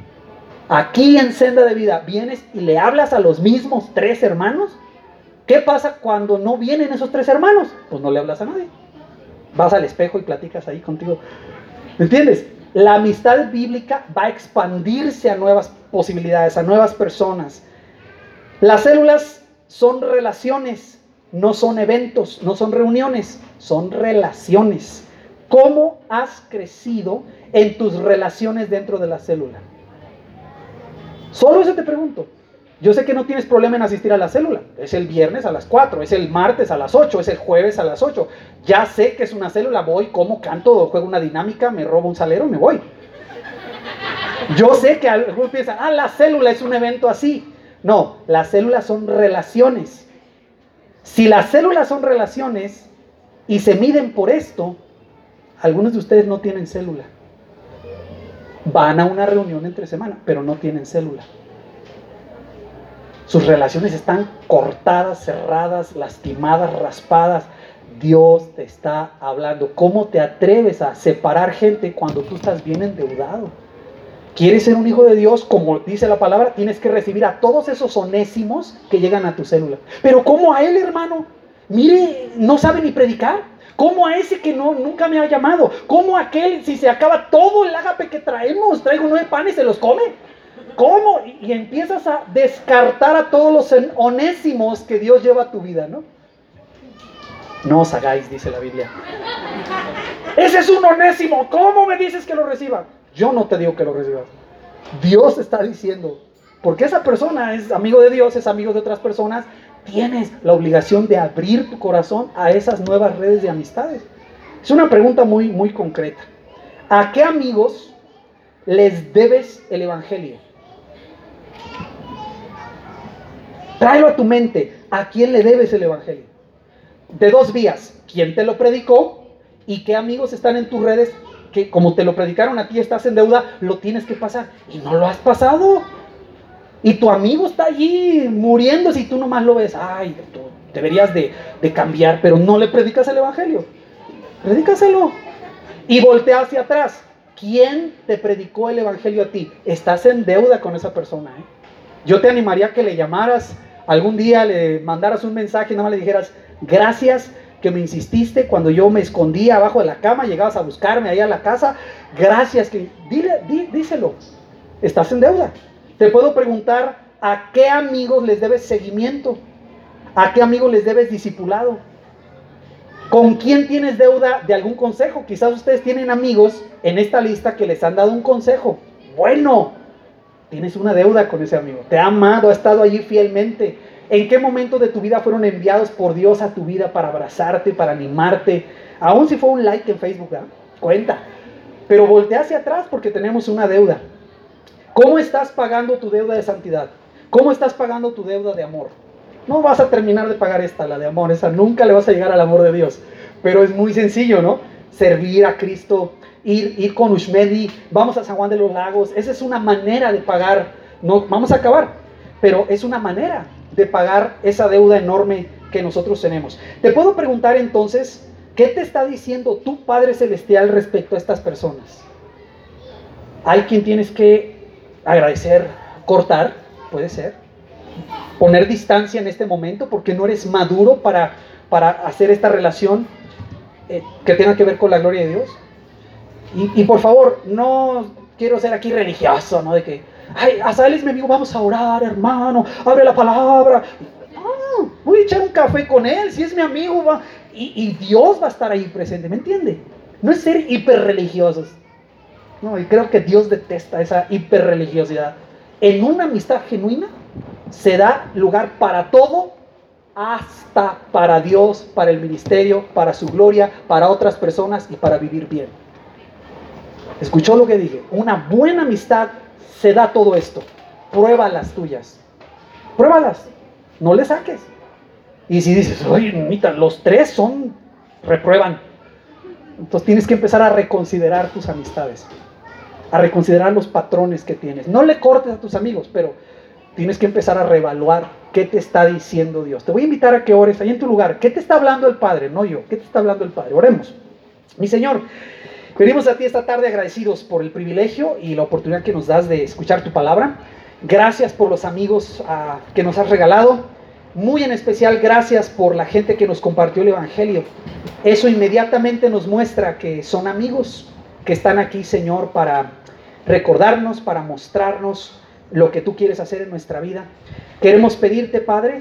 Aquí en Senda de Vida, vienes y le hablas a los mismos 3 hermanos. ¿Qué pasa cuando no vienen esos 3 hermanos? Pues no le hablas a nadie. Vas al espejo y platicas ahí contigo. ¿Me entiendes? La amistad bíblica va a expandirse a nuevas posibilidades, a nuevas personas. Las células son relaciones, no son eventos, no son reuniones, son relaciones. ¿Cómo has crecido en tus relaciones dentro de la célula? Solo eso te pregunto. Yo sé que no tienes problema en asistir a la célula. Es el viernes a las 4, es el martes a las 8, es el jueves a las 8. Ya sé que es una célula, voy, como, canto, juego una dinámica, me robo un salero y me voy. Yo sé que algunos piensan, la célula es un evento así. No, las células son relaciones. Si las células son relaciones y se miden por esto, algunos de ustedes no tienen célula. Van a una reunión entre semana, pero no tienen célula. Sus relaciones están cortadas, cerradas, lastimadas, raspadas. Dios te está hablando. ¿Cómo te atreves a separar gente cuando tú estás bien endeudado? ¿Quieres ser un hijo de Dios? Como dice la palabra, tienes que recibir a todos esos onésimos que llegan a tu célula. Pero ¿cómo a él, hermano? Mire, no sabe ni predicar. ¿Cómo a ese que nunca me ha llamado? ¿Cómo a aquel, si se acaba todo el ágape que traemos, traigo 9 panes y se los come? ¿Cómo? Y empiezas a descartar a todos los onésimos que Dios lleva a tu vida, ¿no? No os hagáis, dice la Biblia. Ese es un onésimo, ¿cómo me dices que lo reciba? Yo no te digo que lo recibas. Dios está diciendo, porque esa persona es amigo de Dios, es amigo de otras personas, tienes la obligación de abrir tu corazón a esas nuevas redes de amistades. Es una pregunta muy, muy concreta. ¿A qué amigos les debes el evangelio? Tráelo a tu mente. ¿A quién le debes el evangelio? De dos vías. ¿Quién te lo predicó? ¿Y qué amigos están en tus redes que como te lo predicaron a ti, estás en deuda, lo tienes que pasar? Y no lo has pasado. Y tu amigo está allí muriéndose y tú nomás lo ves. Ay, tú deberías de cambiar, pero no le predicas el evangelio. Predícaselo. Y voltea hacia atrás. ¿Quién te predicó el evangelio a ti? Estás en deuda con esa persona, ¿eh? Yo te animaría a que le llamaras algún día, le mandaras un mensaje y nada más le dijeras, gracias que me insististe cuando yo me escondía abajo de la cama, llegabas a buscarme ahí a la casa, gracias que... díselo, estás en deuda. Te puedo preguntar, ¿a qué amigos les debes seguimiento? ¿A qué amigos les debes discipulado? ¿Con quién tienes deuda de algún consejo? Quizás ustedes tienen amigos en esta lista que les han dado un consejo. Bueno, tienes una deuda con ese amigo. Te ha amado, ha estado allí fielmente. ¿En qué momento de tu vida fueron enviados por Dios a tu vida para abrazarte, para animarte? Aún si fue un like en Facebook, ¿eh? Cuenta. Pero voltea hacia atrás porque tenemos una deuda. ¿Cómo estás pagando tu deuda de santidad? ¿Cómo estás pagando tu deuda de amor? No vas a terminar de pagar esta, la de amor. Esa nunca le vas a llegar al amor de Dios. Pero es muy sencillo, ¿no? Servir a Cristo, ir con Ushmedi, vamos a San Juan de los Lagos. Esa es una manera de pagar. No, vamos a acabar. Pero es una manera de pagar esa deuda enorme que nosotros tenemos. Te puedo preguntar entonces, ¿qué te está diciendo tu Padre Celestial respecto a estas personas? Hay quien tienes que agradecer, cortar, puede ser, poner distancia en este momento porque no eres maduro para hacer esta relación que tenga que ver con la gloria de Dios. Y por favor, no quiero ser aquí religioso, ¿no? De que, ay, Azael es mi amigo, vamos a orar, hermano, abre la palabra. No, voy a echar un café con él, si es mi amigo, va. Y Dios va a estar ahí presente, ¿me entiende? No es ser hiperreligiosos. No, y creo que Dios detesta esa hiperreligiosidad. En una amistad genuina se da lugar para todo, hasta para Dios, para el ministerio, para su gloria, para otras personas y para vivir bien. ¿Escuchó lo que dije? Una buena amistad se da todo esto. Prueba las tuyas. Pruébalas. No le saques. Y si dices, oye, Nita, los tres reprueban. Entonces tienes que empezar a reconsiderar tus amistades. A reconsiderar los patrones que tienes. No le cortes a tus amigos, pero tienes que empezar a reevaluar qué te está diciendo Dios. Te voy a invitar a que ores ahí en tu lugar. ¿Qué te está hablando el Padre? No yo. ¿Qué te está hablando el Padre? Oremos. Mi Señor, venimos a ti esta tarde agradecidos por el privilegio y la oportunidad que nos das de escuchar tu palabra. Gracias por los amigos que nos has regalado. Muy en especial, gracias por la gente que nos compartió el Evangelio. Eso inmediatamente nos muestra que son amigos que están aquí, Señor, para recordarnos, para mostrarnos lo que tú quieres hacer en nuestra vida. Queremos pedirte, Padre,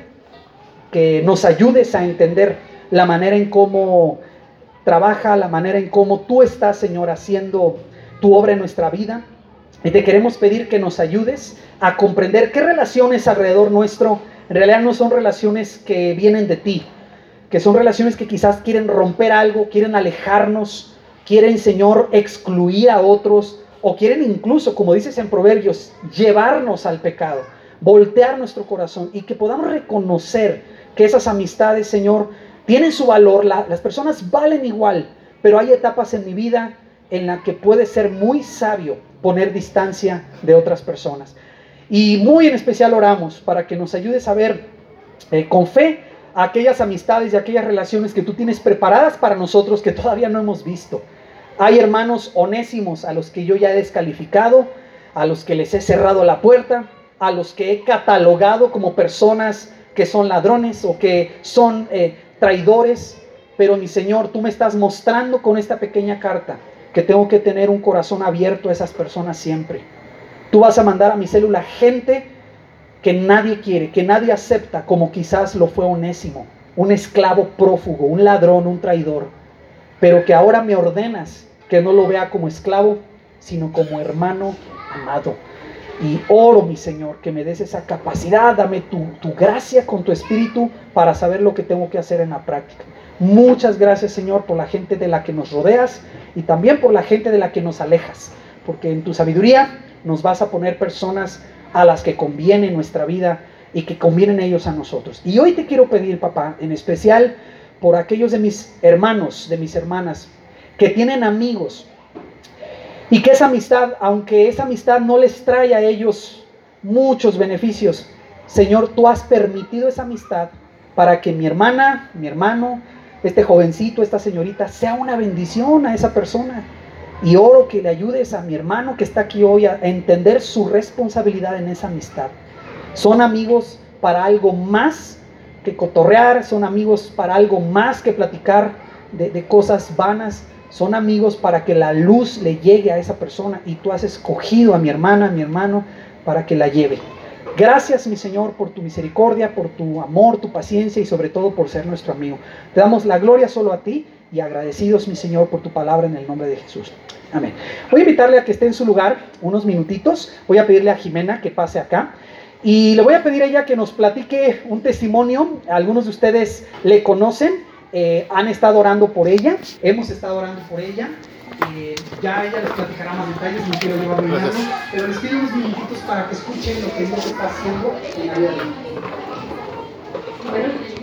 que nos ayudes a entender la manera en cómo trabaja, la manera en cómo tú estás, Señor, haciendo tu obra en nuestra vida. Y te queremos pedir que nos ayudes a comprender qué relaciones alrededor nuestro en realidad no son relaciones que vienen de ti, que son relaciones que quizás quieren romper algo, quieren alejarnos, quieren, Señor, excluir a otros, o quieren incluso, como dices en Proverbios, llevarnos al pecado, voltear nuestro corazón y que podamos reconocer que esas amistades, Señor, tienen su valor. Las personas valen igual, pero hay etapas en mi vida en las que puede ser muy sabio poner distancia de otras personas. Y muy en especial oramos para que nos ayudes a ver con fe aquellas amistades y aquellas relaciones que tú tienes preparadas para nosotros que todavía no hemos visto. Hay hermanos onésimos a los que yo ya he descalificado, a los que les he cerrado la puerta, a los que he catalogado como personas que son ladrones o que son traidores. Pero mi Señor, tú me estás mostrando con esta pequeña carta que tengo que tener un corazón abierto a esas personas siempre. Tú vas a mandar a mi célula gente que nadie quiere, que nadie acepta, como quizás lo fue Onésimo. un esclavo prófugo, un ladrón, un traidor, pero que ahora me ordenas que no lo vea como esclavo, sino como hermano amado. Y oro, mi Señor, que me des esa capacidad, dame tu gracia con tu espíritu para saber lo que tengo que hacer en la práctica. Muchas gracias, Señor, por la gente de la que nos rodeas y también por la gente de la que nos alejas, porque en tu sabiduría nos vas a poner personas a las que conviene nuestra vida y que convienen ellos a nosotros. Y hoy te quiero pedir, papá, en especial por aquellos de mis hermanos, de mis hermanas, que tienen amigos y que esa amistad, aunque esa amistad no les trae a ellos muchos beneficios, Señor, tú has permitido esa amistad para que mi hermana, mi hermano, este jovencito, esta señorita, sea una bendición a esa persona. Y oro que le ayudes a mi hermano que está aquí hoy a entender su responsabilidad en esa amistad. Son amigos para algo más que cotorrear, son amigos para algo más que platicar de cosas vanas. Son amigos para que la luz le llegue a esa persona y tú has escogido a mi hermana, a mi hermano, para que la lleve. Gracias, mi Señor, por tu misericordia, por tu amor, tu paciencia y sobre todo por ser nuestro amigo. Te damos la gloria solo a ti y agradecidos, mi Señor, por tu palabra en el nombre de Jesús. Amén. Voy a invitarle a que esté en su lugar unos minutitos. Voy a pedirle a Jimena que pase acá. Y le voy a pedir a ella que nos platique un testimonio. Algunos de ustedes le conocen. Han estado orando por ella, hemos estado orando por ella, ya ella les platicará más detalles, no quiero llevar muy largo, pero les pido unos minutitos para que escuchen lo que Dios está haciendo en la vida de ella.